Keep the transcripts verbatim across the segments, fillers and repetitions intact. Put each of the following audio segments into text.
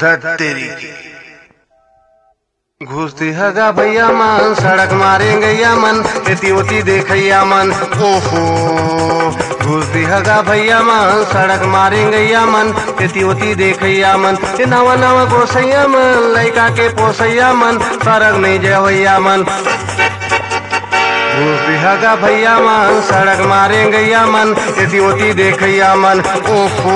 धत तेरी की घुसती हगा भैया मन सड़क मारेंगे या मन एती ओती देखैया मन ओहो घुसती हगा भैया मन सड़क मारेंगे या मन एती ओती देखैया मन ये नवा नवा गोसैया मन लइका के पोसैया मन सड़क नहीं जवैया मन घुसती हगा भैया मन सड़क मारेंगे या मन एती ओती देखैया मन ओहो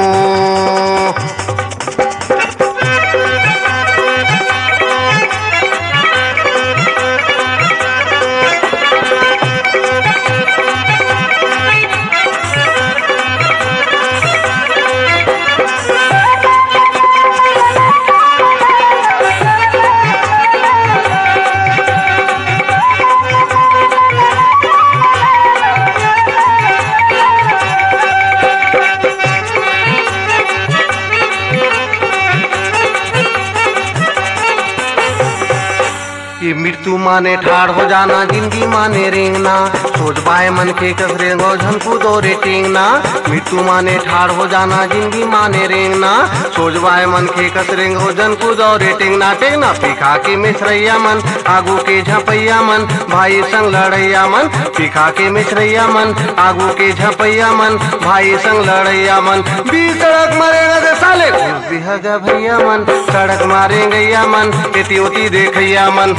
ये मृत्यु माने ठाड़ हो जाना जिंदगी माने रेंगना सोच पाए मन के कसरे झन कूदो रे टेंगना मृत्यु माने ठाड़ हो जाना जिंदगी माने रेंगना सोच पाए मन के कसरे झन कूदो रे टेंगना टेंगना पिखा के मिश्रैया मन आगू के झपैया मन भाई संग लड़ैया मन पिखा के मिश्रैया मन आगू के झपैया मन भाई संग लड़ैया मन बीच सड़क मरेगा दे साले घुस भैया मन सड़क मारेंगे या मन एती ओती देखैया मन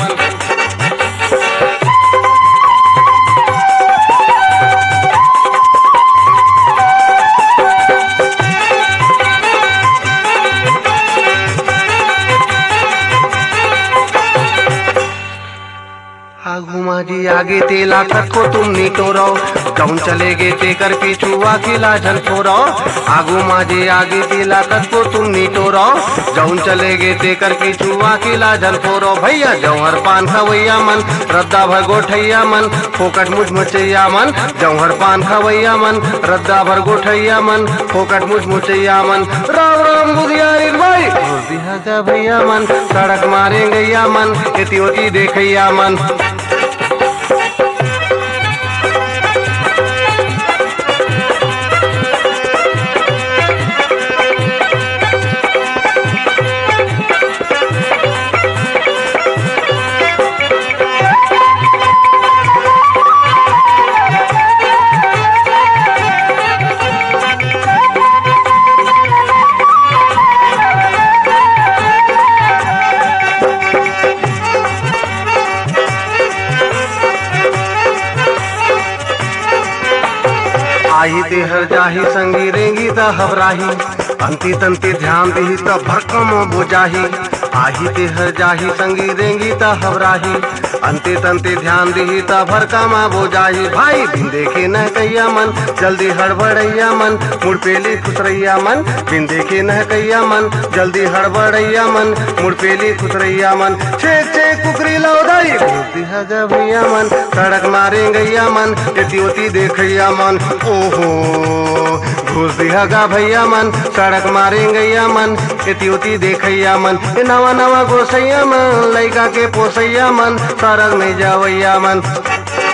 आगू माजी आगे तेला खत को तुम नी टोरो जौन चले गे तेकर पीछुआ खिला झन फोरो आगू माजी आगे तेला खत को तुम नी टोरो जौन चले गे तेकर पीछुआ खिला झन फोरो भैया जौहर पान खवैया मन रद्दा भर गोठैया मन फोकट मुझ मुचैया मन जौहर पान खवैया मन रद्दा भर गोठैया मन फोकट मुझ मुचैया मन राम राम बुधियारी भाई घुस भैया मन सड़क मारेंगे या मन एती ओती देखैया मन आही ते हर जाही संगी रेंगी त हबराही अंति तंति ध्यान दही त भरकम बुझाही आही ते हर जाही संगी रेंगी त हबराही अंति तंति ध्यान दही त भरकम बुझाही भाई बिन देखे न कैया मन जल्दी हड़बड़ैया मन मुड़ पेली खुसरैया मन बिन देखे न कैया मन जल्दी हड़बड़ैया मन मुड़ पेली खुसरैया मन छेक छेक कुकरी लौदाई घुसती हगा भैया मन सड़क मारेंगैया मन एती ओती देखैया मन ओहो घुस दिहागा भैया मन सड़क मारेंगैया मन एती ओती देखैया मन नवा नवा गोसैया मन लइका के पोसैया मन सड़क में जावैया मन।